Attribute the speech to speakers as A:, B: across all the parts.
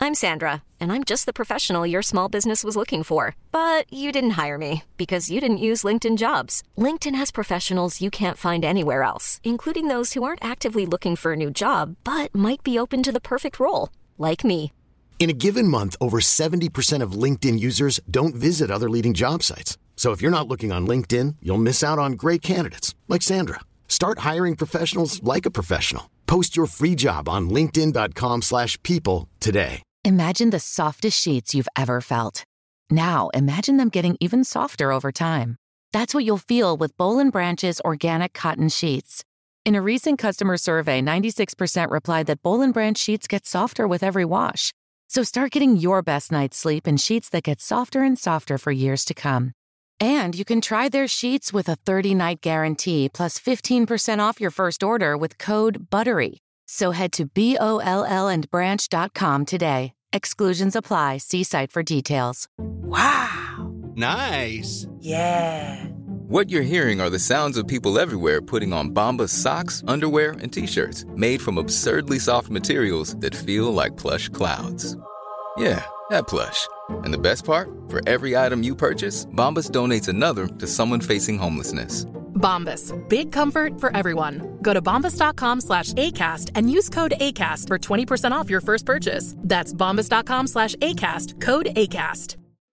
A: I'm Sandra, and I'm just the professional your small business was looking for. But you didn't hire me because you didn't use LinkedIn Jobs. LinkedIn has professionals you can't find anywhere else, including those who aren't actively looking for a new job, but might be open to the perfect role, like me.
B: In a given month, over 70% of LinkedIn users don't visit other leading job sites. So if you're not looking on LinkedIn, you'll miss out on great candidates like Sandra. Start hiring professionals like a professional. Post your free job on linkedin.com/people today.
C: Imagine the softest sheets you've ever felt. Now, imagine them getting even softer over time. That's what you'll feel with Boll & Branch's organic cotton sheets. In a recent customer survey, 96% replied that Boll & Branch sheets get softer with every wash. So start getting your best night's sleep in sheets that get softer and softer for years to come. And you can try their sheets with a 30-night guarantee plus 15% off your first order with code BUTTERY. So head to BOLLandbranch.com today. Exclusions apply. See site for details.
D: Wow.
E: Nice.
D: Yeah.
F: What you're hearing are the sounds of people everywhere putting on Bombas socks, underwear, and T-shirts made from absurdly soft materials that feel like plush clouds. Yeah, that plush. And the best part? For every item you purchase, Bombas donates another to someone facing homelessness.
G: Bombas. Big comfort for everyone. Go to bombas.com/ACAST and use code ACAST for 20% off your first purchase. That's bombas.com/ACAST. Code ACAST.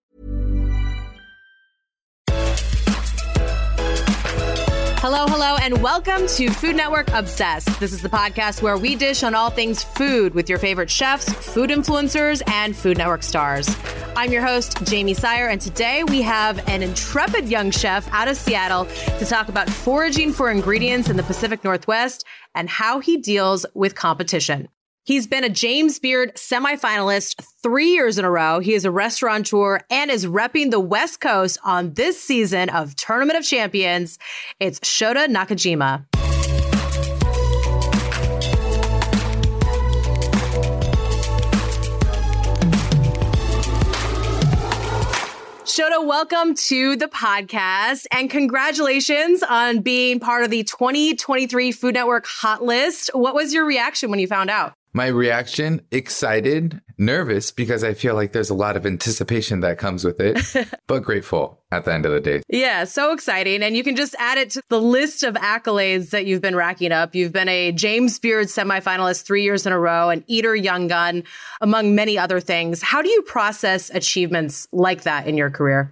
H: Hello, and welcome to Food Network Obsessed. This is the podcast where we dish on all things food with your favorite chefs, food influencers, and Food Network stars. I'm your host, Jamie Sire, and today we have an intrepid young chef out of Seattle to talk about foraging for ingredients in the Pacific Northwest and how he deals with competition. He's been a James Beard semifinalist 3 years in a row. He is a restaurateur and is repping the West Coast on this season of Tournament of Champions. It's Shota Nakajima. Shota, welcome to the podcast and congratulations on being part of the 2023 Food Network Hot List. What was your reaction when you found out?
I: My reaction, excited, nervous, because I feel like there's a lot of anticipation that comes with it, but grateful at the end of the day.
H: Yeah, so exciting. And you can just add it to the list of accolades that you've been racking up. You've been a James Beard semifinalist 3 years in a row, an Eater Young Gun, among many other things. How do you process achievements like that in your career?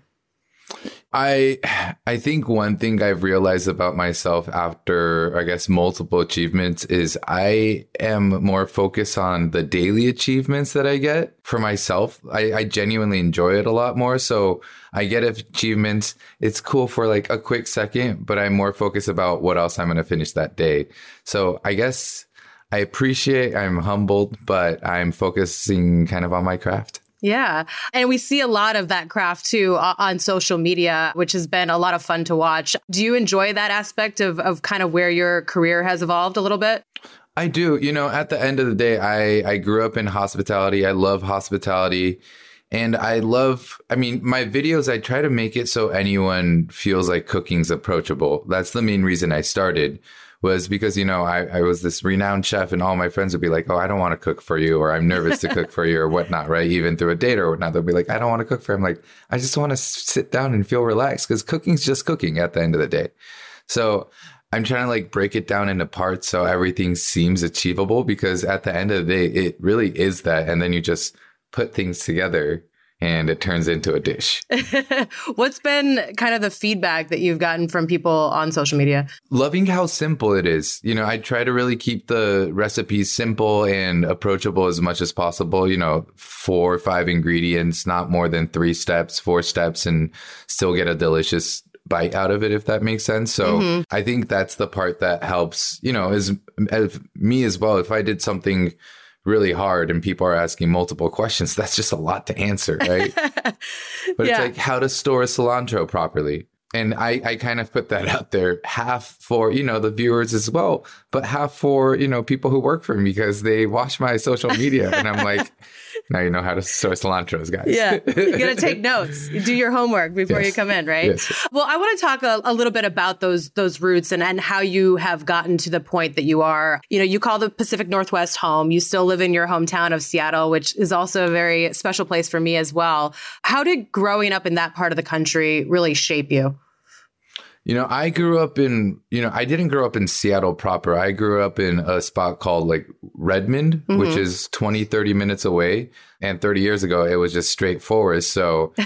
I: I think one thing I've realized about myself after, I guess, multiple achievements is I am more focused on the daily achievements that I get for myself. I genuinely enjoy it a lot more. So I get achievements. It's cool for like a quick second, but I'm more focused about what else I'm going to finish that day. So I guess I'm humbled, but I'm focusing kind of on my craft.
H: Yeah. And we see a lot of that craft, too, on social media, which has been a lot of fun to watch. Do you enjoy that aspect of kind of where your career has evolved a little bit?
I: I do. You know, at the end of the day, I grew up in hospitality. I love hospitality. And my videos, I try to make it so anyone feels like cooking's approachable. That's the main reason I started. Was because, you know, I was this renowned chef and all my friends would be like, oh, I don't want to cook for you, or I'm nervous to cook for you or whatnot, right? Even through a date or whatnot, they'll be like, I don't want to cook for you. I'm like, I just want to sit down and feel relaxed because cooking's just cooking at the end of the day. So I'm trying to like break it down into parts so everything seems achievable, because at the end of the day, it really is that. And then you just put things together and it turns into a dish.
H: What's been kind of the feedback that you've gotten from people on social media?
I: Loving how simple it is. You know, I try to really keep the recipes simple and approachable as much as possible. You know, 4 or 5 ingredients, not more than 3 steps, 4 steps, and still get a delicious bite out of it, if that makes sense. So I think that's the part that helps, you know, as me as well. If I did something really hard and people are asking multiple questions, that's just a lot to answer, right? But it's like how to store a cilantro properly. And I kind of put that out there, half for, you know, the viewers as well, but half for, you know, people who work for me because they watch my social media. And I'm like, Now you know how to source cilantros, guys.
H: Yeah. You're going to take notes. You do your homework before you come in, right?
I: Yes.
H: Well, I want to talk a little bit about those roots and how you have gotten to the point that you are. You call the Pacific Northwest home. You still live in your hometown of Seattle, which is also a very special place for me as well. How did growing up in that part of the country really shape you?
I: I grew up in, I didn't grow up in Seattle proper. I grew up in a spot called like Redmond, which is 20, 30 minutes away. And 30 years ago, it was just straight forest. So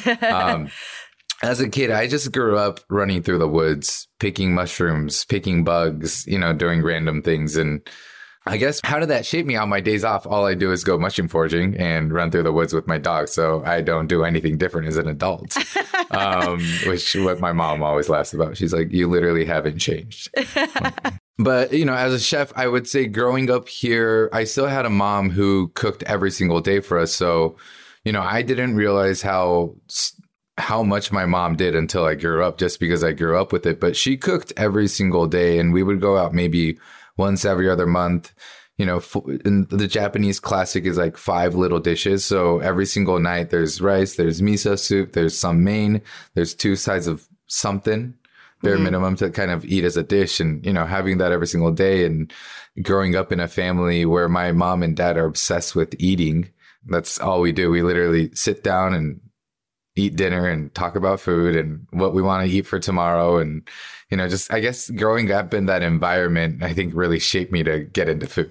I: as a kid, I just grew up running through the woods, picking mushrooms, picking bugs, doing random things. And I guess, how did that shape me? On my days off, all I do is go mushroom foraging and run through the woods with my dog. So I don't do anything different as an adult, which what my mom always laughs about. She's like, you literally haven't changed. But, as a chef, I would say growing up here, I still had a mom who cooked every single day for us. So, I didn't realize how much my mom did until I grew up, just because I grew up with it. But she cooked every single day, and we would go out maybe once every other month. And the Japanese classic is like 5 little dishes. So every single night there's rice, there's miso soup, there's some main, there's 2 sides of something, bare minimum, to kind of eat as a dish. And, having that every single day, and growing up in a family where my mom and dad are obsessed with eating. That's all we do. We literally sit down and eat dinner and talk about food and what we want to eat for tomorrow. And, just, I guess, growing up in that environment, I think really shaped me to get into food.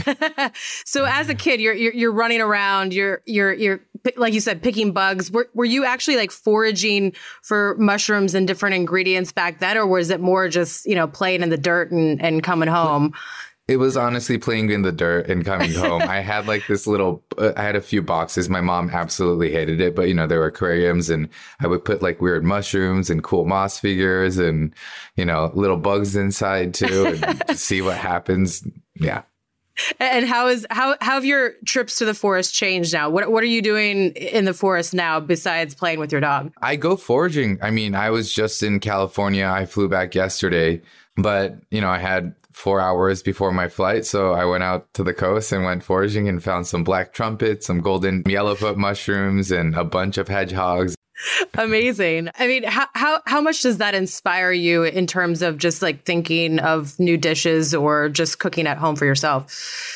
H: So as a kid, you're running around, you're like you said, picking bugs. Were you actually like foraging for mushrooms and different ingredients back then? Or was it more just, playing in the dirt and coming home?
I: It was honestly playing in the dirt and coming home. I had like this little, I had a few boxes. My mom absolutely hated it, but there were aquariums, and I would put like weird mushrooms and cool moss figures and, little bugs inside too, and see what happens. Yeah.
H: And how have your trips to the forest changed now? What are you doing in the forest now besides playing with your dog?
I: I go foraging. I mean, I was just in California. I flew back yesterday, but I had 4 hours before my flight. So I went out to the coast and went foraging and found some black trumpets, some golden yellowfoot mushrooms, and a bunch of hedgehogs.
H: Amazing. I mean, how much does that inspire you in terms of just like thinking of new dishes or just cooking at home for yourself?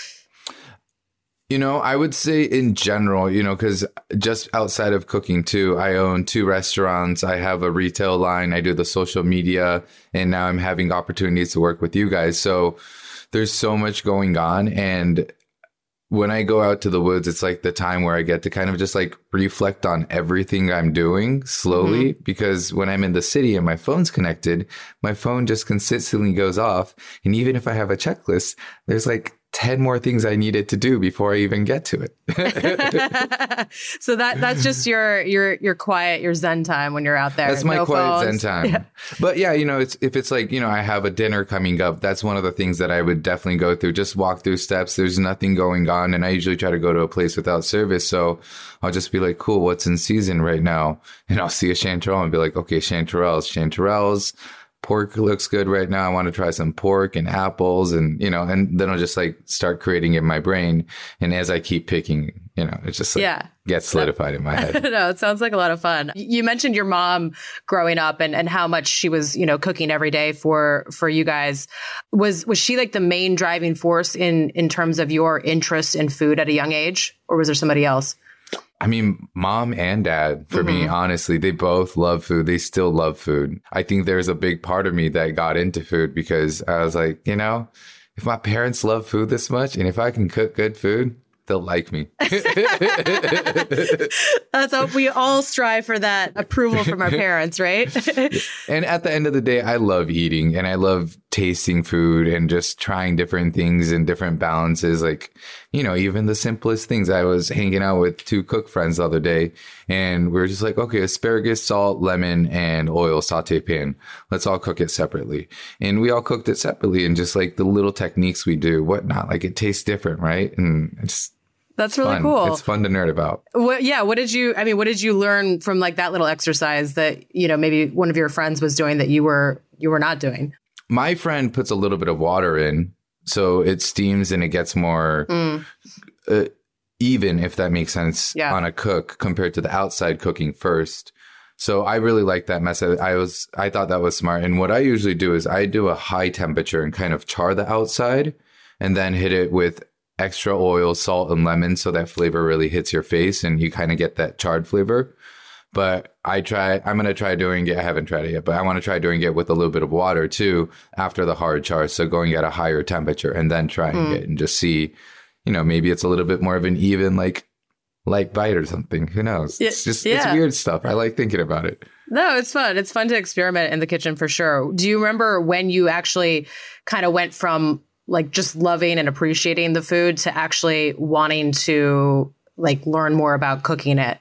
I: I would say in general, because just outside of cooking too, I own 2 restaurants. I have a retail line. I do the social media, and now I'm having opportunities to work with you guys. So there's so much going on. And when I go out to the woods, it's like the time where I get to kind of just like reflect on everything I'm doing slowly, because when I'm in the city and my phone's connected, my phone just consistently goes off. And even if I have a checklist, there's like 10 more things I needed to do before I even get to it.
H: So that's just your quiet, your Zen time when you're out there.
I: That's my quiet
H: phones.
I: Zen time. Yeah. But yeah, if it's like, I have a dinner coming up, that's one of the things that I would definitely go through. Just walk through steps. There's nothing going on. And I usually try to go to a place without service. So I'll just be like, cool, what's in season right now? And I'll see a chanterelle and be like, okay, chanterelles. Pork looks good right now. I want to try some pork and apples, and and then I'll just like start creating in my brain. And as I keep picking, it just like gets solidified in my head.
H: No, it sounds like a lot of fun. You mentioned your mom growing up and how much she was, cooking every day for you guys. Was she like the main driving force in terms of your interest in food at a young age, or was there somebody else?
I: I mean, mom and dad, for me, honestly, they both love food. They still love food. I think there's a big part of me that got into food because I was like, if my parents love food this much and if I can cook good food, they'll like me.
H: That's how we all strive for, that approval from our parents, right?
I: And at the end of the day, I love eating and I love tasting food and just trying different things and different balances. Like, even the simplest things. I was hanging out with 2 cook friends the other day and we were just like, okay, asparagus, salt, lemon, and oil saute pan. Let's all cook it separately. And we all cooked it separately, and just like the little techniques we do, whatnot, like it tastes different, right? And
H: that's really
I: fun.
H: cool.
I: It's fun to nerd about.
H: What did you learn from like that little exercise that, maybe one of your friends was doing that you were not doing?
I: My friend puts a little bit of water in, so it steams and it gets more, even, if that makes sense, on a cook compared to the outside cooking first. So I really like that method. I thought that was smart. And what I usually do is I do a high temperature and kind of char the outside and then hit it with extra oil, salt, and lemon so that flavor really hits your face and you kind of get that charred flavor. But I'm going to try doing it. I haven't tried it yet, but I want to try doing it with a little bit of water too after the hard char. So going at a higher temperature and then trying it and just see, maybe it's a little bit more of an even light bite or something. Who knows? It's just, it's weird stuff. I like thinking about it.
H: No, it's fun. It's fun to experiment in the kitchen for sure. Do you remember when you actually kind of went from like just loving and appreciating the food to actually wanting to like learn more about cooking it?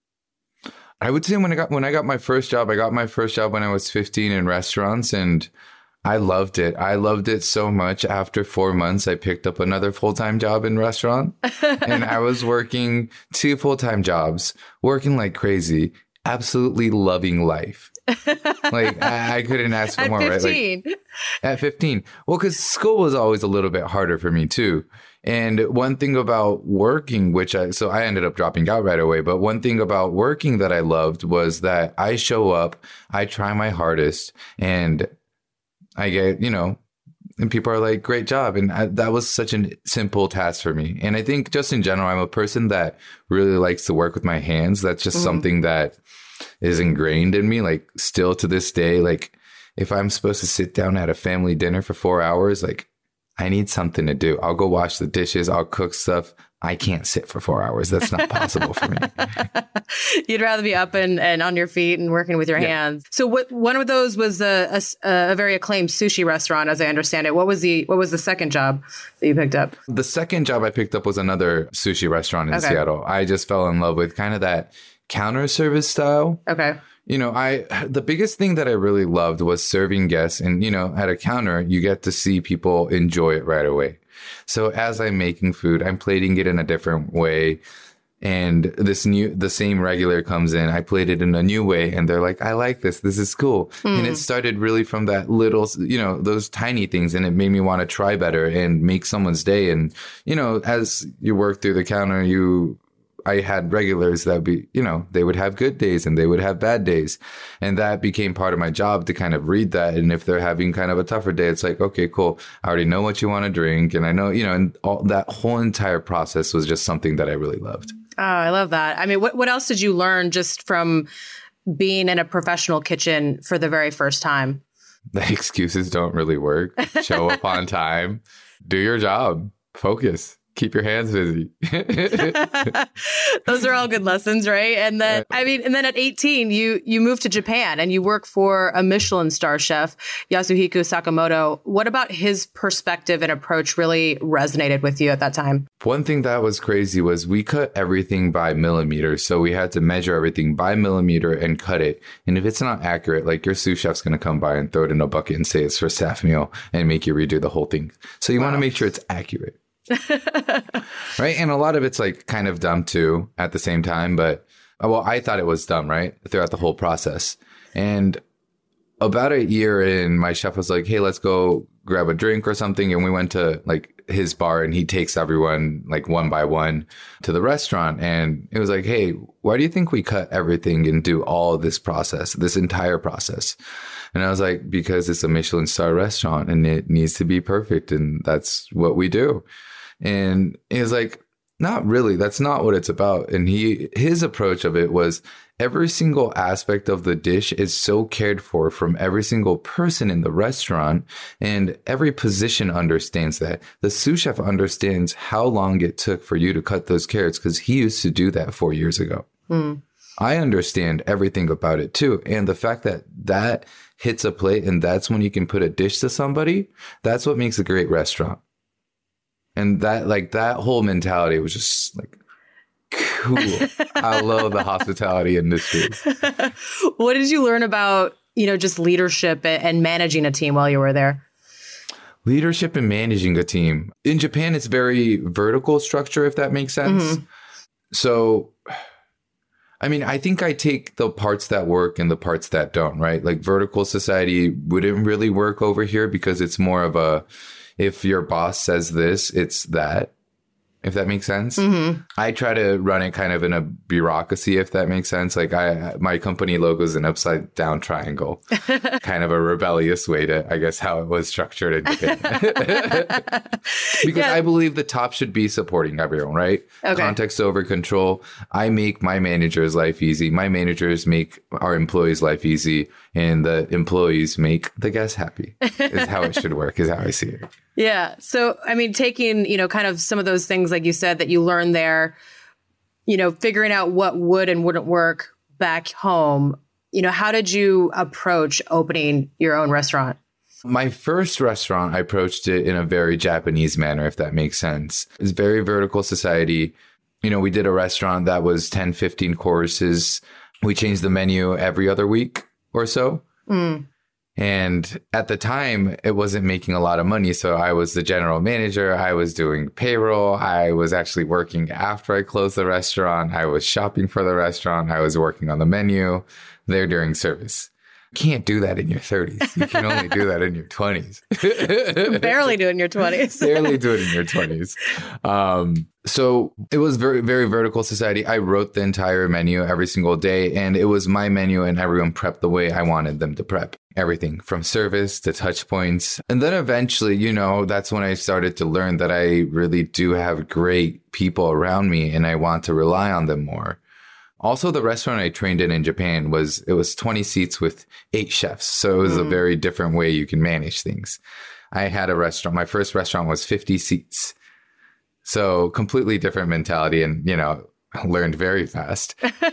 I: I would say when I got my first job, when I was 15 in restaurants, and I loved it. I loved it so much. After 4 months, I picked up another full-time job in restaurant and I was working 2 full-time jobs, working like crazy, absolutely loving life. Like I couldn't ask for more, 15. Right? Like, at 15. Well, because school was always a little bit harder for me too. And one thing about working, so I ended up dropping out right away. But one thing about working that I loved was that I show up, I try my hardest, and I get, and people are like, great job. And that was such a simple task for me. And I think just in general, I'm a person that really likes to work with my hands. That's just something that is ingrained in me, like still to this day. Like if I'm supposed to sit down at a family dinner for 4 hours, like I need something to do. I'll go wash the dishes. I'll cook stuff. I can't sit for 4 hours. That's not possible for me.
H: You'd rather be up and on your feet and working with your hands. So one of those was a very acclaimed sushi restaurant, as I understand it. What was the second job that you picked up?
I: The second job I picked up was another sushi restaurant in Seattle. I just fell in love with kind of that counter service style.
H: Okay.
I: The biggest thing that I really loved was serving guests. And, at a counter, you get to see people enjoy it right away. So as I'm making food, I'm plating it in a different way. And the same regular comes in, I plate it in a new way. And they're like, I like this. This is cool. And it started really from that little, those tiny things. And it made me want to try better and make someone's day. And, as you work through the counter, I had regulars that they would have good days and they would have bad days. And that became part of my job to kind of read that. And if they're having kind of a tougher day, it's like, okay, cool. I already know what you want to drink. And I know, and all that whole entire process was just something that I really loved.
H: Oh, I love that. I mean, what else did you learn just from being in a professional kitchen for the very first time?
I: The excuses don't really work. Show up on time, do your job, focus. Keep your hands busy.
H: Those are all good lessons, right? And then, and then at 18, you moved to Japan and you work for a Michelin star chef, Yasuhiko Sakamoto. What about his perspective and approach really resonated with you at that time?
I: One thing that was crazy was we cut everything by millimeter. So we had to measure everything by millimeter and cut it. And if it's not accurate, like your sous chef's going to come by and throw it in a bucket and say it's for staff meal and make you redo the whole thing. So you want to make sure it's accurate. Right. And a lot of it's like kind of dumb too at the same time. But I thought it was dumb, right? Throughout the whole process. And about a year in, my chef was like, hey, let's go grab a drink or something. And we went to like his bar and he takes everyone like one by one to the restaurant. And it was like, hey, why do you think we cut everything and do all of this process, this entire process? And I was like, because it's a Michelin star restaurant and it needs to be perfect. And that's what we do. And he was like, not really. That's not what it's about. And his approach of it was every single aspect of the dish is so cared for from every single person in the restaurant. And every position understands that. The sous chef understands how long it took for you to cut those carrots because he used to do that 4 years ago. I understand everything about it too. And the fact that hits a plate and that's when you can put a dish to somebody, that's what makes a great restaurant. And that whole mentality was just like cool. I love the hospitality industry.
H: What did you learn about, just leadership and managing a team while you were there?
I: Leadership and managing a team. In Japan, it's very vertical structure, if that makes sense. So, I think I take the parts that work and the parts that don't, right? Like vertical society wouldn't really work over here because it's more of if your boss says this, it's that. if that makes sense.
H: Mm-hmm.
I: I try to run it kind of in a bureaucracy, if that makes sense. Like my company logo is an upside down triangle, kind of a rebellious way to, I guess, how it was structured in Japan. Because I believe the top should be supporting everyone, right?
H: Okay.
I: Context over control. I make my manager's life easy. My managers make our employees' life easy. And the employees make the guests happy is how it should work, is how I see it.
H: Yeah. So, I mean, taking, kind of some of those things, like you said, that you learned there, figuring out what would and wouldn't work back home, how did you approach opening your own restaurant?
I: My first restaurant, I approached it in a very Japanese manner, if that makes sense. It's very vertical society. We did a restaurant that was 10, 15 courses. We changed the menu every other week or so. And at the time, it wasn't making a lot of money. So I was the general manager. I was doing payroll. I was actually working after I closed the restaurant. I was shopping for the restaurant. I was working on the menu there during service. You can't do that in your 30s. You can only do that in your 20s.
H: Barely do it in your 20s.
I: Barely do it in your 20s. So it was very, very vertical society. I wrote the entire menu every single day, and it was my menu, and everyone prepped the way I wanted them to prep. Everything from service to touch points. And then eventually, that's when I started to learn that I really do have great people around me, and I want to rely on them more. Also, the restaurant I trained in Japan was 20 seats with 8 chefs. So it was a very different way you can manage things. I had a restaurant. My first restaurant was 50 seats. So completely different mentality and, learned very fast.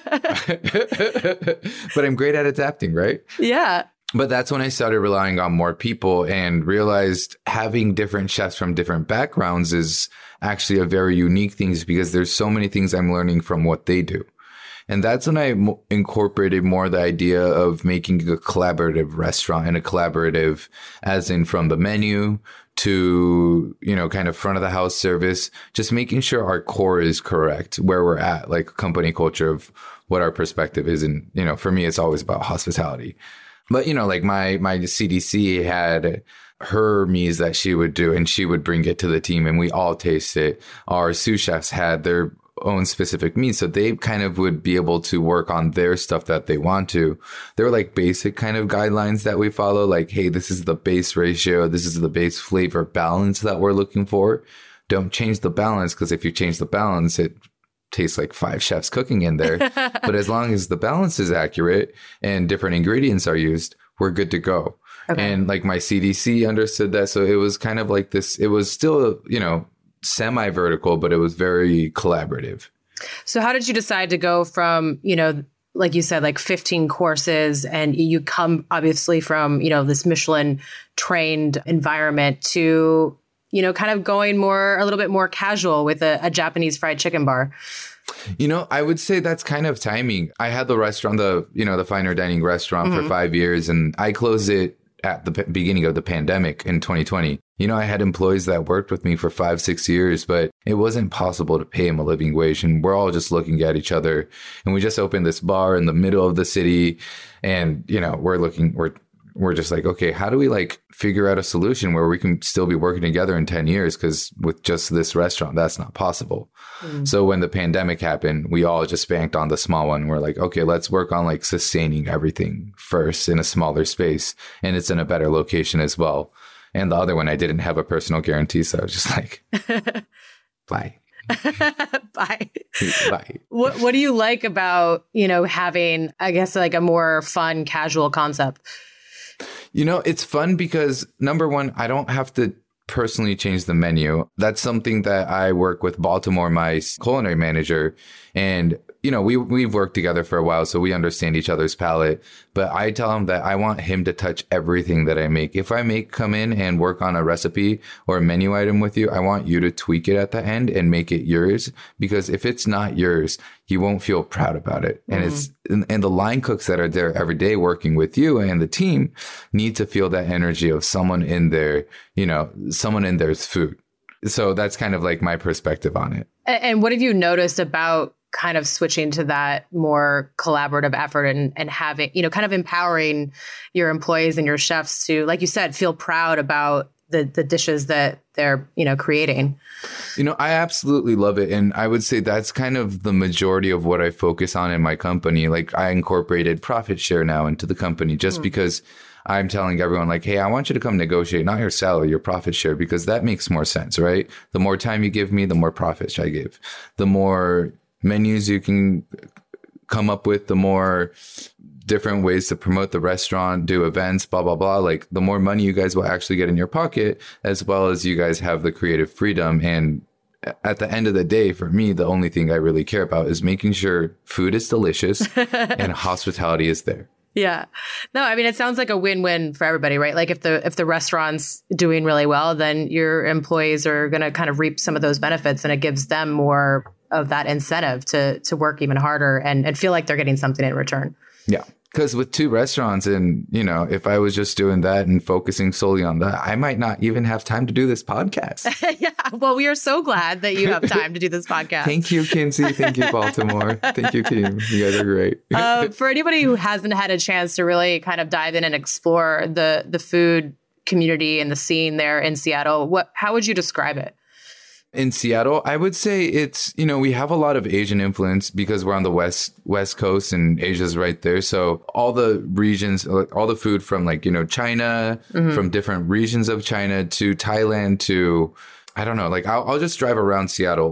I: But I'm great at adapting, right?
H: Yeah.
I: But that's when I started relying on more people and realized having different chefs from different backgrounds is actually a very unique thing because there's so many things I'm learning from what they do. And that's when I incorporated more the idea of making a collaborative restaurant, and a collaborative as in from the menu to, kind of front of the house service, just making sure our core is correct where we're at, like company culture of what our perspective is. And, for me, it's always about hospitality. But, like my CDC had her meals that she would do, and she would bring it to the team and we all taste it. Our sous chefs had their own specific meats, so they kind of would be able to work on their stuff that they want to. There were like basic kind of guidelines that we follow, like, hey, this is the base ratio, this is the base flavor balance that we're looking for. Don't change the balance, because if you change the balance, it tastes like 5 chefs cooking in there. But as long as the balance is accurate and different ingredients are used, we're good to go. Okay. And like my CDC understood that, so it was kind of like this, it was still, semi-vertical, but it was very collaborative.
H: So how did you decide to go from, like you said, like 15 courses, and you come obviously from, this Michelin trained environment to, kind of going a little bit more casual with a Japanese fried chicken bar?
I: I would say that's kind of timing. I had the restaurant, the finer dining restaurant for 5 years, and I closed it at the beginning of the pandemic in 2020. I had employees that worked with me for 5-6 years, but it wasn't possible to pay them a living wage. And we're all just looking at each other. And we just opened this bar in the middle of the city. And, we're just like, okay, how do we figure out a solution where we can still be working together in 10 years? Because with just this restaurant, that's not possible. So when the pandemic happened, we all just banked on the small one. We're like, okay, let's work on sustaining everything first in a smaller space. And it's in a better location as well. And the other one, I didn't have a personal guarantee. So I was just like, bye.
H: Bye.
I: Bye.
H: What do you like about, having, I guess, a more fun, casual concept?
I: It's fun because, number one, I don't have to personally change the menu. That's something that I work with Baltimore, my culinary manager. And, we've worked together for a while, so we understand each other's palate. But I tell him that I want him to touch everything that I make. If I come in and work on a recipe or a menu item with you, I want you to tweak it at the end and make it yours. Because if it's not yours, you won't feel proud about it. And and the line cooks that are there every day working with you and the team need to feel that energy of someone in there, someone in there's food. So that's kind of my perspective on it.
H: And what have you noticed about kind of switching to that more collaborative effort and having, kind of empowering your employees and your chefs to, like you said, feel proud about, the dishes that they're, creating.
I: I absolutely love it. And I would say that's kind of the majority of what I focus on in my company. Like I incorporated profit share now into the company just because I'm telling everyone like, hey, I want you to come negotiate, not your salary, your profit share, because that makes more sense, right? The more time you give me, the more profits I give. The more menus you can come up with, the more different ways to promote the restaurant, do events, blah, blah, blah. Like the more money you guys will actually get in your pocket, as well as you guys have the creative freedom. And at the end of the day, for me, the only thing I really care about is making sure food is delicious and hospitality is there.
H: Yeah. No, I mean, it sounds like a win-win for everybody, right? Like if the restaurant's doing really well, then your employees are going to kind of reap some of those benefits, and it gives them more of that incentive to work even harder and feel like they're getting something in return.
I: Yeah. Because with 2 restaurants and, if I was just doing that and focusing solely on that, I might not even have time to do this podcast.
H: Yeah. Well, we are so glad that you have time to do this podcast.
I: Thank you, Kinsey. Thank you, Baltimore. Thank you, team. You guys are great.
H: For anybody who hasn't had a chance to really kind of dive in and explore the food community and the scene there in Seattle, how would you describe it?
I: In Seattle, I would say it's, we have a lot of Asian influence because we're on the West Coast and Asia's right there. So all the regions, all the food from China, from different regions of China to Thailand to, I don't know, I'll just drive around Seattle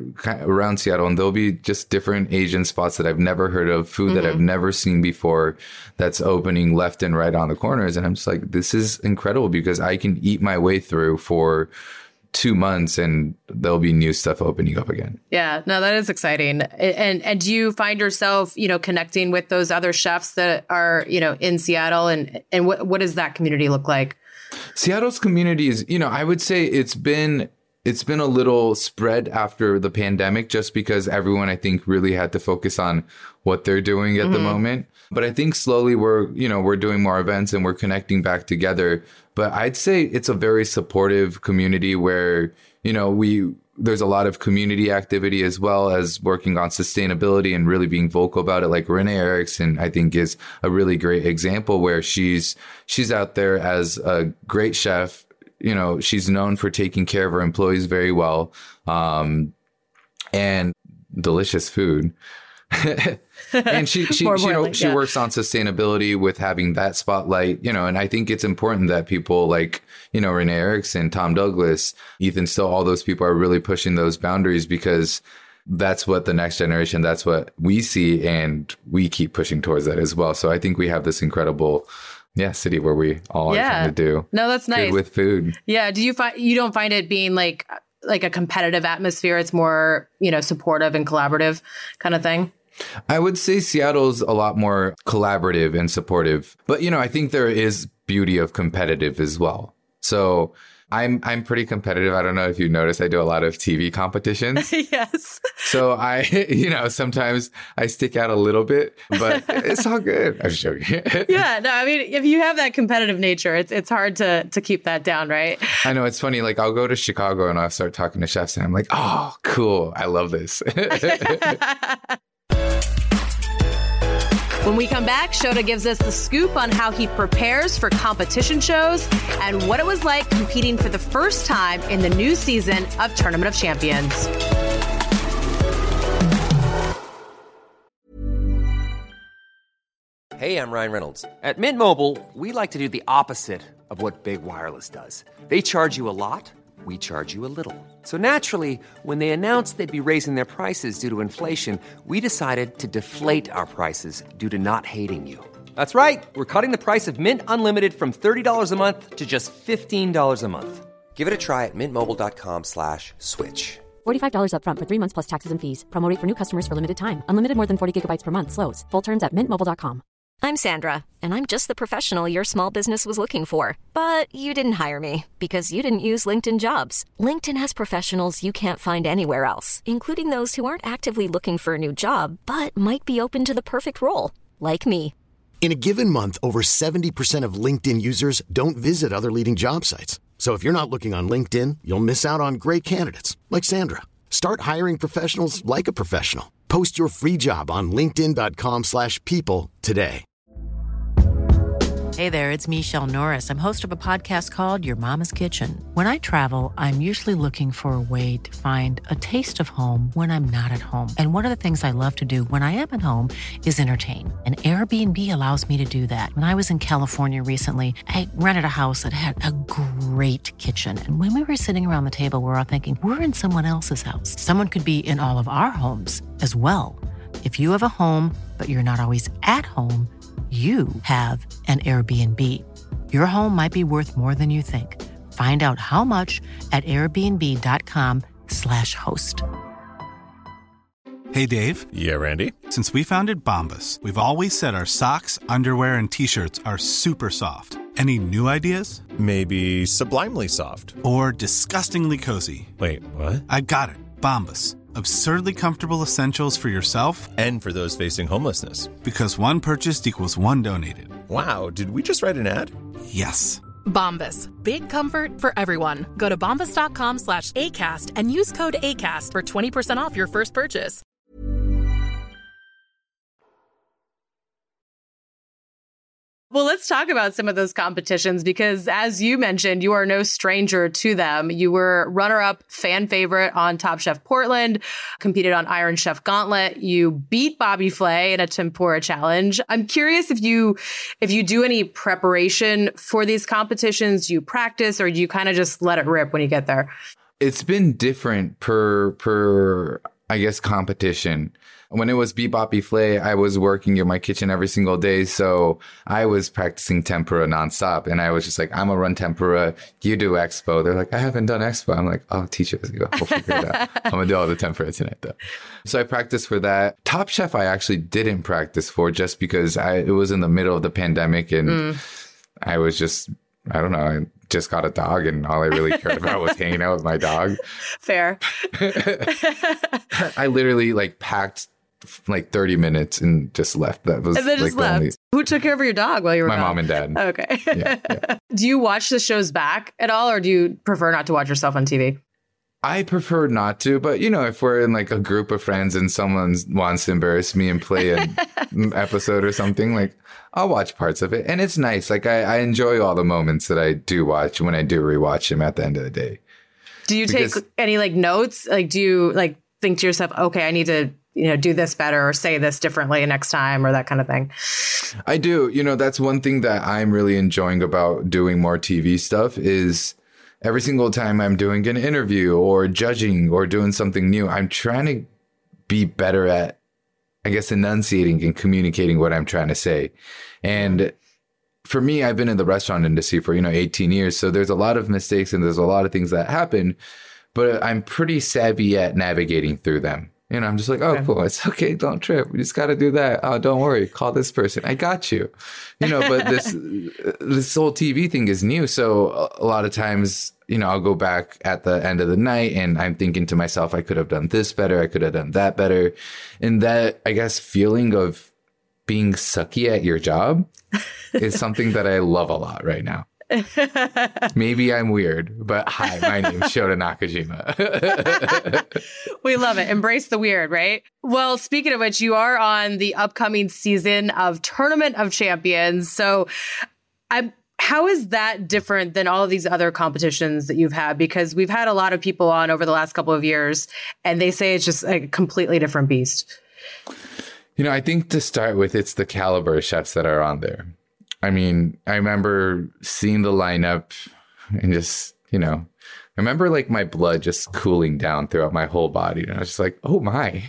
I: and there'll be just different Asian spots that I've never heard of, food that I've never seen before that's opening left and right on the corners. And I'm just like, this is incredible because I can eat my way through for 2 months and there'll be new stuff opening up again.
H: Yeah, no, that is exciting. And do you find yourself, connecting with those other chefs that are, in Seattle, and what does that community look like?
I: Seattle's community is, I would say it's been a little spread after the pandemic just because everyone, I think, really had to focus on what they're doing at the moment. But I think slowly we're doing more events and we're connecting back together. But I'd say it's a very supportive community where, there's a lot of community activity as well as working on sustainability and really being vocal about it. Like Renee Erickson, I think, is a really great example where she's out there as a great chef. She's known for taking care of her employees very well, and delicious food. And she works on sustainability with having that spotlight, and I think it's important that people like, Renee Erickson, Tom Douglas, Ethan Still, all those people are really pushing those boundaries because that's what the next generation, that's what we see, and we keep pushing towards that as well. So I think we have this incredible city where we all are trying to do.
H: No, that's nice.
I: Good with food.
H: Yeah. Do you don't find it being like a competitive atmosphere? It's more, supportive and collaborative kind of thing?
I: I would say Seattle's a lot more collaborative and supportive, but I think there is beauty of competitive as well. So I'm pretty competitive. I don't know if you noticed, I do a lot of TV competitions.
H: Yes.
I: So I, sometimes I stick out a little bit, but it's all good. I'm joking.
H: Yeah. No, I mean, if you have that competitive nature, it's hard to keep that down, right?
I: I know. It's funny. I'll go to Chicago and I'll start talking to chefs and I'm like, oh, cool. I love this.
H: When we come back, Shota gives us the scoop on how he prepares for competition shows and what it was like competing for the first time in the new season of Tournament of Champions.
E: Hey, I'm Ryan Reynolds. At Mint Mobile, we like to do the opposite of what Big Wireless does. They charge you a lot. We charge you a little. So naturally, when they announced they'd be raising their prices due to inflation, we decided to deflate our prices due to not hating you. That's right. We're cutting the price of Mint Unlimited from $30 a month to just $15 a month. Give it a try at mintmobile.com/switch.
J: $45 up front for 3 months plus taxes and fees. Promo rate for new customers for limited time. Unlimited more than 40 gigabytes per month. Slows full terms at mintmobile.com.
A: I'm Sandra, and I'm just the professional your small business was looking for. But you didn't hire me because you didn't use LinkedIn Jobs. LinkedIn has professionals you can't find anywhere else, including those who aren't actively looking for a new job, but might be open to the perfect role, like me.
B: In a given month, over 70% of LinkedIn users don't visit other leading job sites. So if you're not looking on LinkedIn, you'll miss out on great candidates like Sandra. Start hiring professionals like a professional. Post your free job on linkedin.com/people today.
K: Hey there, it's Michelle Norris. I'm host of a podcast called Your Mama's Kitchen. When I travel, I'm usually looking for a way to find a taste of home when I'm not at home. And one of the things I love to do when I am at home is entertain. And Airbnb allows me to do that. When I was in California recently, I rented a house that had a great kitchen. And when we were sitting around the table, we were all thinking, we're in someone else's house. Someone could be in all of our homes as well. If you have a home, but you're not always at home, you have an Airbnb. Your home might be worth more than you think. Find out how much at airbnb.com/host.
L: Hey, Dave.
M: Yeah, Randy.
L: Since we founded Bombas, we've always said our socks, underwear, and T-shirts are super soft. Any new ideas?
M: Maybe sublimely soft.
L: Or disgustingly cozy.
M: Wait, what?
L: I got it. Bombas. Absurdly comfortable essentials for yourself
M: and for those facing homelessness.
L: Because one purchased equals one donated.
M: Wow, did we just write an ad?
L: Yes.
G: Bombas. Big comfort for everyone. Go to bombas.com/ACAST and use code ACAST for 20% off your first purchase.
H: Well, let's talk about some of those competitions because, as you mentioned, you are no stranger to them. You were runner-up fan favorite on Top Chef Portland, competed on Iron Chef Gauntlet. You beat Bobby Flay in a tempura challenge. I'm curious if you do any preparation for these competitions, do you practice, or do you kind of just let it rip when you get there?
I: It's been different per I guess, competition. When it was Beat Bobby Flay, I was working in my kitchen every single day. So I was practicing tempura nonstop. And I was just like, I'm going to run tempura. You do expo. They're like, I haven't done expo. I'm like, I'll teach you. We'll figure it out. I'm going to do all the tempura tonight, though. So I practiced for that. Top Chef, I actually didn't practice for just because it was in the middle of the pandemic. And I was just, I don't know, I just got a dog and all I really cared about was hanging out with my dog.
H: Fair.
I: I literally packed 30 minutes and just left. That was
H: and then just left.
I: Only...
H: Who took care of your dog while you were
I: My
H: gone?
I: mom and dad.
H: Okay.
I: Yeah.
H: Do you watch the shows back at all, or do you prefer not to watch yourself on TV?
I: I prefer not to, but if we're in a group of friends and someone wants to embarrass me and play an episode or something, I'll watch parts of it. And it's nice. I enjoy all the moments that I do watch when I do rewatch them at the end of the day.
H: Do you take any notes? Do you think to yourself, okay, I need to do this better or say this differently next time or that kind of thing?
I: I do. That's one thing that I'm really enjoying about doing more TV stuff is every single time I'm doing an interview or judging or doing something new, I'm trying to be better at, I guess, enunciating and communicating what I'm trying to say. And for me, I've been in the restaurant industry for, 18 years. So there's a lot of mistakes and there's a lot of things that happen, but I'm pretty savvy at navigating through them. I'm just like, oh, cool. It's okay. Don't trip. We just got to do that. Oh, don't worry. Call this person. I got you. But this whole TV thing is new. So a lot of times, I'll go back at the end of the night and I'm thinking to myself, I could have done this better. I could have done that better. And that, I guess, feeling of being sucky at your job is something that I love a lot right now. Maybe I'm weird, but hi, my name's Shota Nakajima.
H: We love it. Embrace the weird, right? Well, speaking of which, you are on the upcoming season of Tournament of Champions. So how is that different than all of these other competitions that you've had? Because we've had a lot of people on over the last couple of years, and they say it's just a completely different beast.
I: I think to start with, it's the caliber of chefs that are on there. I mean, I remember seeing the lineup and just, I remember my blood just cooling down throughout my whole body. And I was just like, oh my.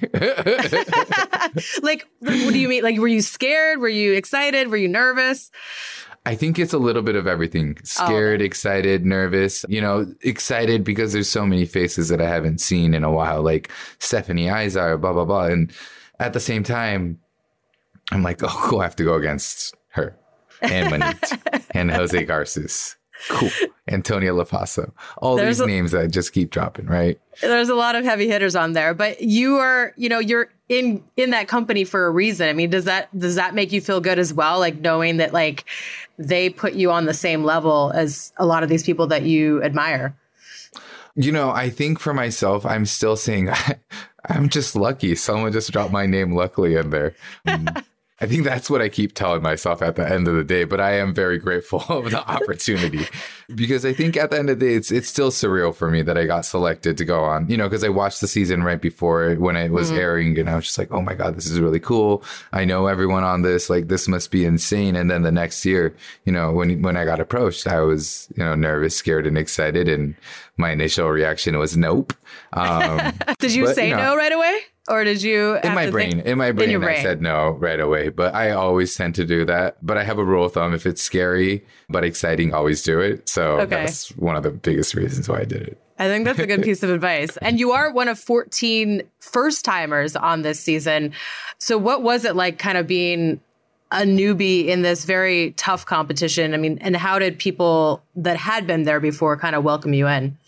H: What do you mean? Were you scared? Were you excited? Were you nervous?
I: I think it's a little bit of everything. Scared, excited, nervous, excited because there's so many faces that I haven't seen in a while, like Stephanie Izar, blah, blah, blah. And at the same time, I'm like, oh, cool, I have to go against her. And Manit and Jose Garces. Cool. Antonia Lafaso. These names that just keep dropping, right?
H: There's a lot of heavy hitters on there, but you are, you're in that company for a reason. I mean, does that make you feel good as well? Knowing that they put you on the same level as a lot of these people that you admire.
I: I think for myself, I'm still saying I'm just lucky. Someone just dropped my name luckily in there. I think that's what I keep telling myself at the end of the day, but I am very grateful of the opportunity because I think at the end of the day, it's still surreal for me that I got selected to go on, because I watched the season right before when it was airing and I was just like, oh my God, this is really cool. I know everyone on this, like this must be insane. And then the next year, when I got approached, I was, nervous, scared and excited. And my initial reaction was nope.
H: Did you say no right away? Or did you
I: in my brain, I said no right away, but I always tend to do that. But I have a rule of thumb. If it's scary but exciting, always do it. So that's one of the biggest reasons why I did it.
H: I think that's a good piece of advice. And you are one of 14 first timers on this season. So what was it like kind of being a newbie in this very tough competition? I mean, and how did people that had been there before kind of welcome you in?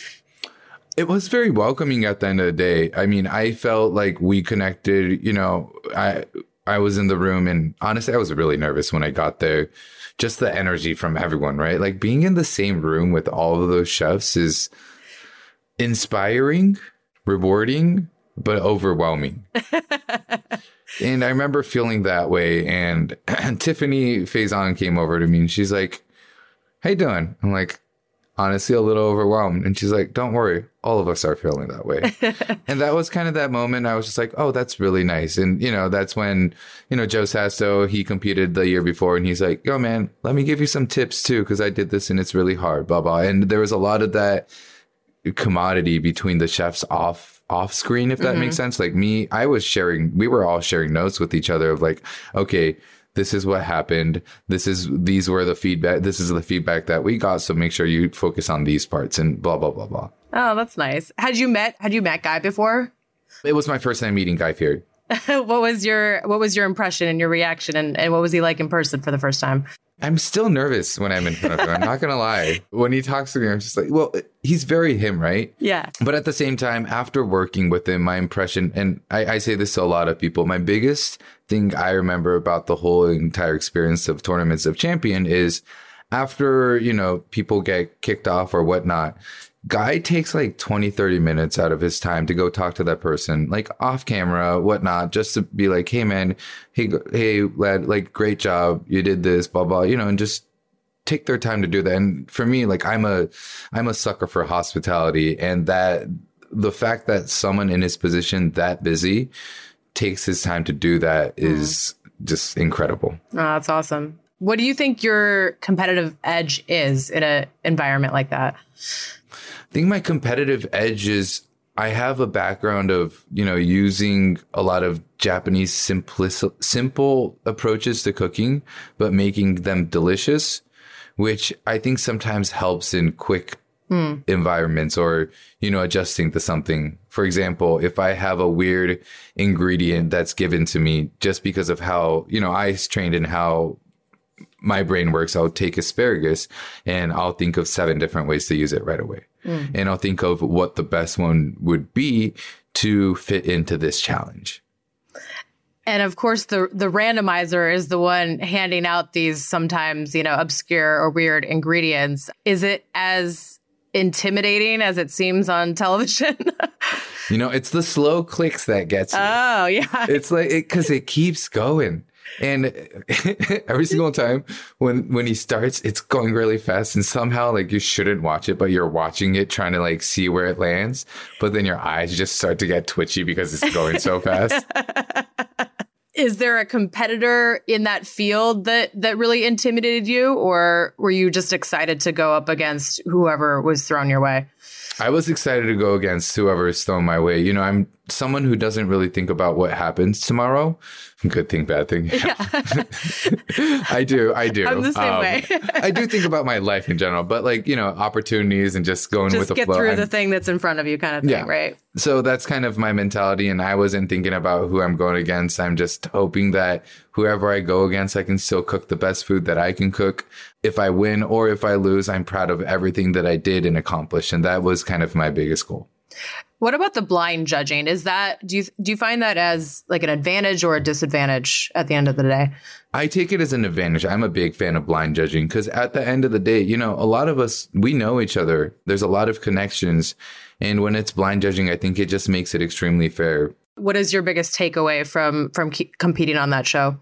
I: It was very welcoming at the end of the day. I mean, I felt like we connected, I was in the room and honestly, I was really nervous when I got there. Just the energy from everyone, right? Like being in the same room with all of those chefs is inspiring, rewarding, but overwhelming. And I remember feeling that way. And Tiffany Faison came over to me and she's like, how you doing? I'm like, honestly, a little overwhelmed. And she's like, don't worry. All of us are feeling that way. And that was kind of that moment. I was just like, oh, that's really nice. And, that's when, Joe Sasto, he competed the year before and he's like, yo, man, let me give you some tips too, because I did this and it's really hard, blah, blah. And there was a lot of that commodity between the chefs off screen, if that makes sense. Like we were all sharing notes with each other of like, okay, this is what happened. These were the feedback. This is the feedback that we got. So make sure you focus on these parts and blah, blah, blah, blah.
H: Oh, that's nice. Had you met Guy before?
I: It was my first time meeting Guy Fieri.
H: What was your impression and your reaction and what was he like in person for the first time?
I: I'm still nervous when I'm in front of him. I'm not going to lie. When he talks to me, I'm just like, well, he's very him, right?
H: Yeah.
I: But at the same time, after working with him, my impression, and I say this to a lot of people, my biggest thing I remember about the whole entire experience of Tournaments of Champion is after, people get kicked off or whatnot, Guy takes like 20, 30 minutes out of his time to go talk to that person, like off camera, whatnot, just to be like, hey, man, hey, lad, like, great job. You did this, blah, blah, and just take their time to do that. And for me, like, I'm a sucker for hospitality. And that the fact that someone in his position that busy takes his time to do that is just incredible.
H: Oh, that's awesome. What do you think your competitive edge is in an environment like that?
I: I think my competitive edge is I have a background of, using a lot of Japanese simple approaches to cooking, but making them delicious, which I think sometimes helps in quick environments or, adjusting to something. For example, if I have a weird ingredient that's given to me just because of how, I trained in how my brain works, I'll take asparagus and I'll think of 7 different ways to use it right away. And I'll think of what the best one would be to fit into this challenge.
H: And of course, the randomizer is the one handing out these sometimes, obscure or weird ingredients. Is it as intimidating as it seems on television?
I: It's the slow clicks that gets me.
H: Oh, yeah.
I: It's like, because it keeps going. And every single time when he starts, it's going really fast. And somehow, like, you shouldn't watch it, but you're watching it, trying to, like, see where it lands. But then your eyes just start to get twitchy because it's going so fast.
H: Is there a competitor in that field that really intimidated you? Or were you just excited to go up against whoever was thrown your way?
I: I was excited to go against whoever is thrown my way. I'm someone who doesn't really think about what happens tomorrow. Good thing, bad thing. Yeah. I do.
H: I'm the same way.
I: I do think about my life in general, but opportunities and just going with the flow.
H: Just get through the thing that's in front of you kind of thing, right?
I: So that's kind of my mentality. And I wasn't thinking about who I'm going against. I'm just hoping that whoever I go against, I can still cook the best food that I can cook. If I win or if I lose, I'm proud of everything that I did and accomplished. And that was kind of my biggest goal.
H: What about the blind judging? Is that do you find that as like an advantage or a disadvantage at the end of the day?
I: I take it as an advantage. I'm a big fan of blind judging because at the end of the day, a lot of us, we know each other. There's a lot of connections. And when it's blind judging, I think it just makes it extremely fair.
H: What is your biggest takeaway from competing on that show?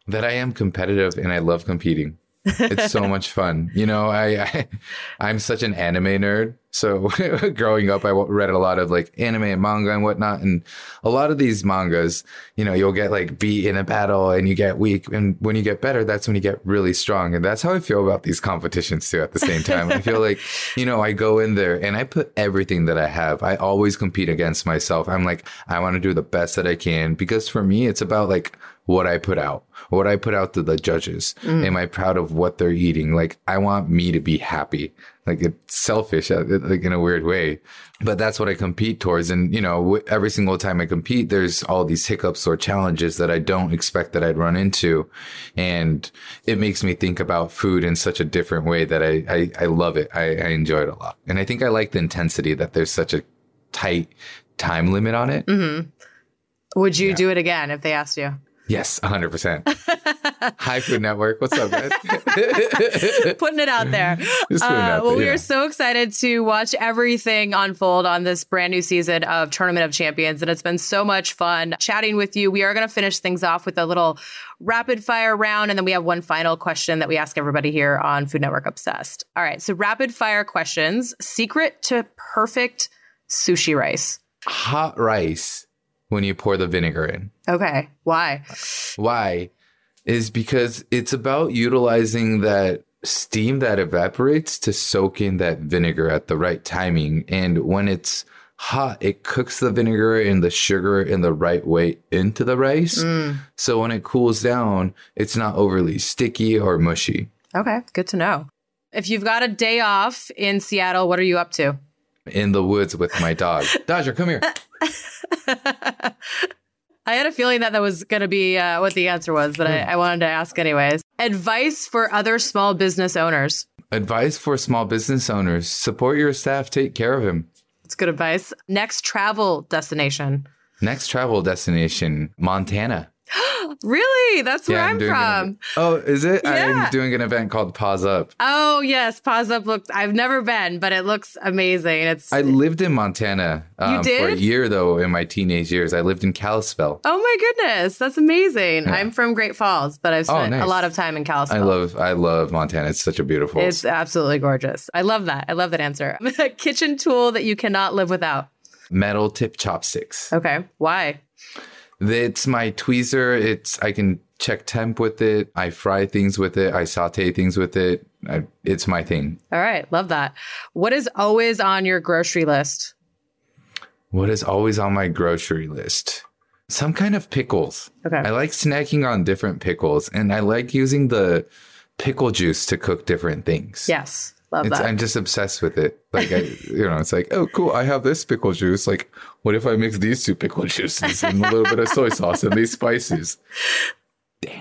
I: That I am competitive and I love competing. It's so much fun. You know, I'm such an anime nerd. So growing up, I read a lot of like anime and manga and whatnot. And a lot of these mangas, you know, you'll get like beat in a battle and you get weak. And when you get better, that's when you get really strong. And that's how I feel about these competitions too at the same time. I feel like, you know, I go in there and I put everything that I have. I always compete against myself. I'm like, I want to do the best that I can, because for me, it's about like what I put out to the judges. Am I proud of what they're eating? Like, I want me to be happy. Like, it's selfish, like in a weird way, but that's what I compete towards. And, you know, every single time I compete, there's all these hiccups or challenges that I don't expect that I'd run into. And it makes me think about food in such a different way that I love it. I enjoy it a lot. And I think I like the intensity that there's such a tight time limit on it.
H: Mm-hmm. Would you do it again if they asked you?
I: Yes, 100%. Hi, Food Network. What's up, guys?
H: Putting it out there. We are so excited to watch everything unfold on this brand new season of Tournament of Champions. And it's been so much fun chatting with you. We are going to finish things off with a little rapid fire round. And then we have one final question that we ask everybody here on Food Network Obsessed. All right. So rapid fire questions. Secret to perfect sushi rice.
I: Hot rice when you pour the vinegar in.
H: Okay. Why?
I: Why is because it's about utilizing that steam that evaporates to soak in that vinegar at the right timing. And when it's hot, it cooks the vinegar and the sugar in the right way into the rice. So when it cools down, it's not overly sticky or mushy.
H: Okay. Good to know. If you've got a day off in Seattle, what are you up to?
I: In the woods with my dog. Dodger, come here.
H: I had a feeling that was going to be what the answer was, but I wanted to ask anyways. Advice for other small business owners.
I: Advice for small business owners. Support your staff. Take care of him.
H: That's good advice. Next travel destination.
I: Next travel destination, Montana.
H: Really? That's where I'm from.
I: Oh, is it?
H: Yeah.
I: I'm doing an event called Pause Up.
H: Oh, yes. Pause Up looks, I've never been, but it looks amazing.
I: I lived in Montana
H: You did?
I: for a year, though, in my teenage years. I lived in Kalispell.
H: Oh, my goodness. That's amazing. Yeah. I'm from Great Falls, but I've spent a lot of time in Kalispell.
I: I love Montana. It's such a beautiful.
H: It's absolutely gorgeous. I love that. I love that answer. A kitchen tool that you cannot live without.
I: Metal tip chopsticks.
H: Okay. Why?
I: It's my tweezer. I can check temp with it. I fry things with it. I saute things with it. It's my thing.
H: All right. Love that. What is always on your grocery list?
I: What is always on my grocery list? Some kind of pickles.
H: Okay. I
I: like snacking on different pickles, and I like using the pickle juice to cook different things.
H: Yes. Love that.
I: I'm just obsessed with it. Like, it's like, oh, cool. I have this pickle juice. Like, what if I mix these two pickle juices and a little bit of soy sauce and these spices? Damn.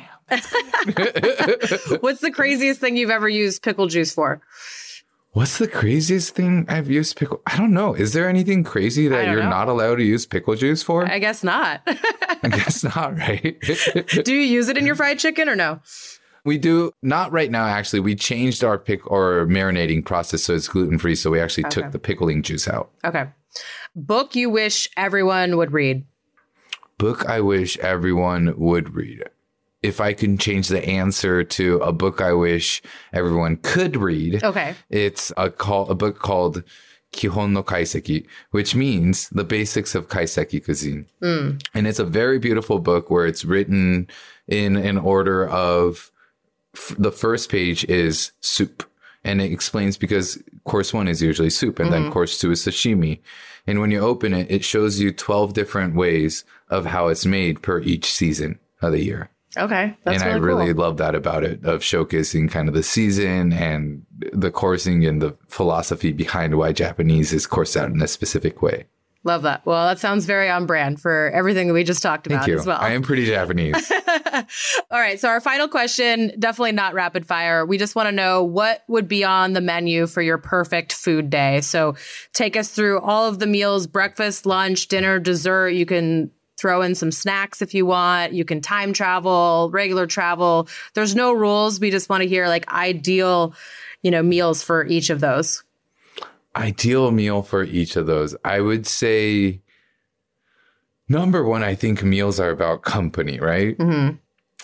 H: What's the craziest thing you've ever used pickle juice for?
I: What's the craziest thing I've used pickle? I don't know. Is there anything crazy that you're not allowed to use pickle juice for?
H: I guess not.
I: I guess not, right?
H: Do you use it in your fried chicken or no?
I: We do. Not right now, actually. We changed our marinating process so it's gluten-free. So we actually took the pickling juice out.
H: Okay. Book you wish everyone would read.
I: Book I wish everyone would read. If I can change the answer to a book I wish everyone could read, it's a book called Kihon no Kaiseki, which means the basics of Kaiseki cuisine. And it's a very beautiful book where it's written in an order of the first page is soup, and it explains because course 1 is usually soup, and then course 2 is sashimi. And when you open it, it shows you 12 different ways of how it's made per each season of the year.
H: Okay. That's
I: and
H: really
I: I really
H: cool.
I: love that about it, of showcasing kind of the season and the coursing and the philosophy behind why Japanese is coursed out in a specific way.
H: Love that. Well, that sounds very on brand for everything that we just talked about as well.
I: I am pretty Japanese.
H: All right. So our final question, definitely not rapid fire. We just want to know what would be on the menu for your perfect food day. So take us through all of the meals, breakfast, lunch, dinner, dessert. You can throw in some snacks if you want. You can time travel, regular travel. There's no rules. We just want to hear like ideal, meals for each of those.
I: Ideal meal for each of those. I would say, number one, I think meals are about company, right?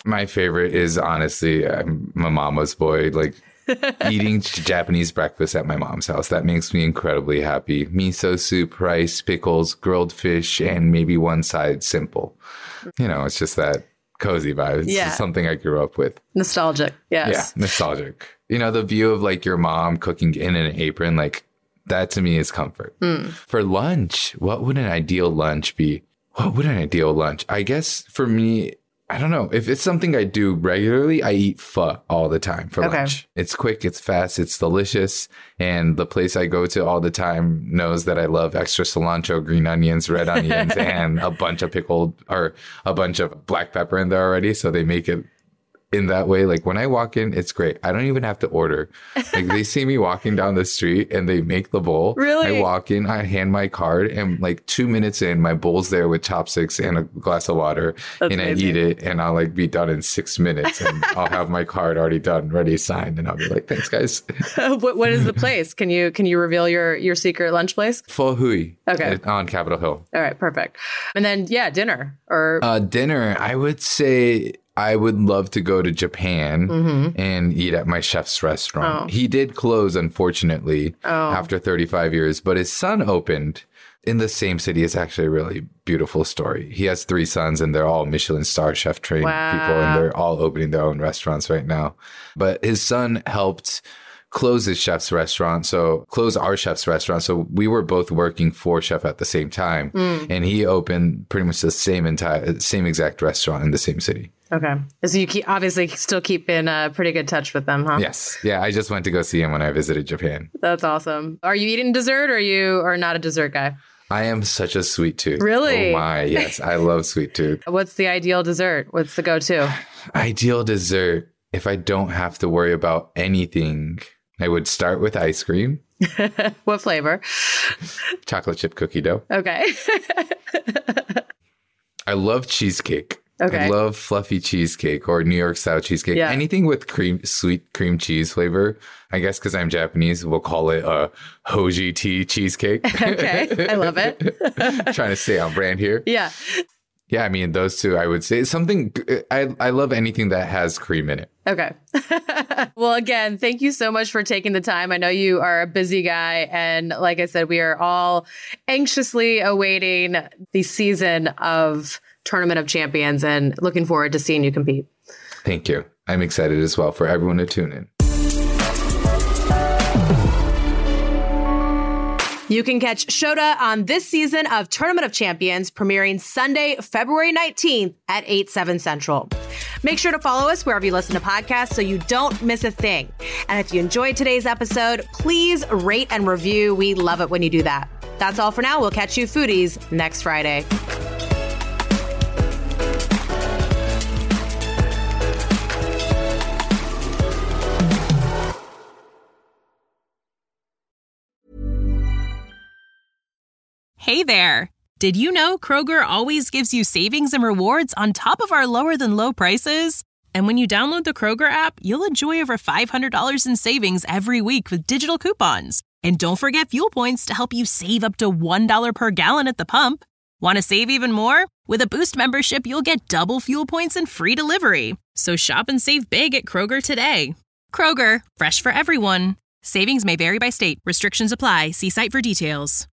I: My favorite is honestly, I'm a mama's boy. Like eating Japanese breakfast at my mom's house. That makes me incredibly happy. Miso soup, rice, pickles, grilled fish, and maybe one side simple. You know, it's just that cozy vibe. It's just something I grew up with.
H: Nostalgic. Yes.
I: Yeah, nostalgic. You know, the view of like your mom cooking in an apron, like that to me is comfort. For lunch, what would an ideal lunch be? What would an ideal lunch? I guess for me, I don't know. If it's something I do regularly, I eat pho all the time for lunch. It's quick, it's fast, it's delicious. And the place I go to all the time knows that I love extra cilantro, green onions, red onions, and a bunch of pickled or a bunch of black pepper in there already. So they make it in that way. Like when I walk in, it's great. I don't even have to order. Like they see me walking down the street and they make the bowl.
H: Really?
I: I walk in, I hand my card, and like 2 minutes in, my bowl's there with chopsticks and a glass of water.
H: That's
I: and
H: amazing.
I: I eat it, and I'll like be done in 6 minutes, and I'll have my card already done, ready, signed, and I'll be like, thanks guys.
H: What is the place? Can you reveal your secret lunch place?
I: Pho Hui.
H: Okay.
I: On Capitol Hill.
H: All right, perfect. And then dinner or
I: dinner, I would say I would love to go to Japan and eat at my chef's restaurant. He did close, unfortunately, after 35 years, but his son opened in the same city. It's actually a really beautiful story. He has 3 sons, and they're all Michelin star chef trained people, and they're all opening their own restaurants right now. But his son helped close our chef's restaurant. So we were both working for chef at the same time. And he opened pretty much the same exact restaurant in the same city.
H: Okay. So you obviously still keep in pretty good touch with them, huh?
I: Yes. Yeah. I just went to go see him when I visited Japan.
H: That's awesome. Are you eating dessert, or you are not a dessert guy?
I: I am such a sweet tooth.
H: Really?
I: Oh my, yes. I love sweet tooth.
H: What's the ideal dessert? What's the go-to?
I: Ideal dessert. If I don't have to worry about anything, I would start with ice cream.
H: What flavor?
I: Chocolate chip cookie dough.
H: Okay.
I: I love cheesecake.
H: Okay.
I: I love fluffy cheesecake or New York style cheesecake.
H: Yeah.
I: Anything with sweet cream cheese flavor. I guess because I'm Japanese, we'll call it a Hoji tea cheesecake.
H: Okay. I love it.
I: Trying to stay on brand here.
H: Yeah.
I: Yeah, I mean, those two, I would say something. I love anything that has cream in it.
H: Okay. Well, again, thank you so much for taking the time. I know you are a busy guy. And like I said, we are all anxiously awaiting the season of Tournament of Champions and looking forward to seeing you compete.
I: Thank you. I'm excited as well for everyone to tune in.
H: You can catch Shota on this season of Tournament of Champions, premiering Sunday, February 19th at 8/7 Central. Make sure to follow us wherever you listen to podcasts so you don't miss a thing. And if you enjoyed today's episode, please rate and review. We love it when you do that. That's all for now. We'll catch you foodies next Friday.
N: Hey there! Did you know Kroger always gives you savings and rewards on top of our lower-than-low prices? And when you download the Kroger app, you'll enjoy over $500 in savings every week with digital coupons. And don't forget Fuel Points to help you save up to $1 per gallon at the pump. Want to save even more? With a Boost membership, you'll get double Fuel Points and free delivery. So shop and save big at Kroger today. Kroger, fresh for everyone. Savings may vary by state. Restrictions apply. See site for details.